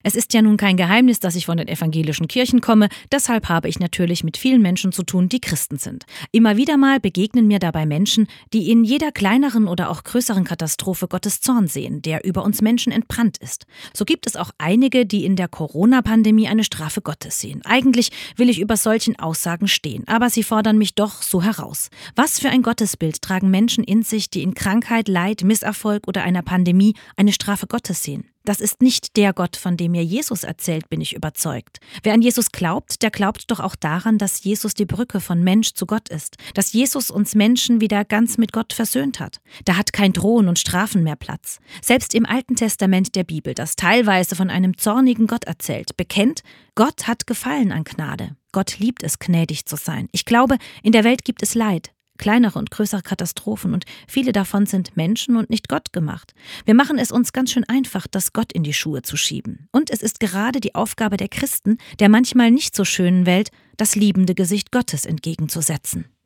Es ist ja nun kein Geheimnis, dass ich von den evangelischen Kirchen komme, deshalb habe ich natürlich mit vielen Menschen zu tun, die Christen sind. Immer wieder mal begegnen mir dabei Menschen, die in jeder kleineren oder auch größeren Katastrophe Gottes Zorn sehen, der über uns Menschen entbrannt ist. So gibt es auch einige, die in der Corona-Pandemie eine Strafe Gottes sehen. Eigentlich will ich über solchen Aussagen stehen, aber sie fordern mich doch so heraus. Was für ein Gottesbild tragen Menschen in sich, die in Krankheit, Leid, Misserfolg oder einer Pandemie eine Strafe Gottes sehen? Das ist nicht der Gott, von dem mir Jesus erzählt, bin ich überzeugt. Wer an Jesus glaubt, der glaubt doch auch daran, dass Jesus die Brücke von Mensch zu Gott ist, dass Jesus uns Menschen wieder ganz mit Gott versöhnt hat. Da hat kein Drohen und Strafen mehr Platz. Selbst im Alten Testament der Bibel, das teilweise von einem zornigen Gott erzählt, bekennt, Gott hat Gefallen an Gnade. Gott liebt es, gnädig zu sein. Ich glaube, in der Welt gibt es Leid. Kleinere und größere Katastrophen und viele davon sind Menschen und nicht Gott gemacht. Wir machen es uns ganz schön einfach, das Gott in die Schuhe zu schieben. Und es ist gerade die Aufgabe der Christen, der manchmal nicht so schönen Welt das liebende Gesicht Gottes entgegenzusetzen.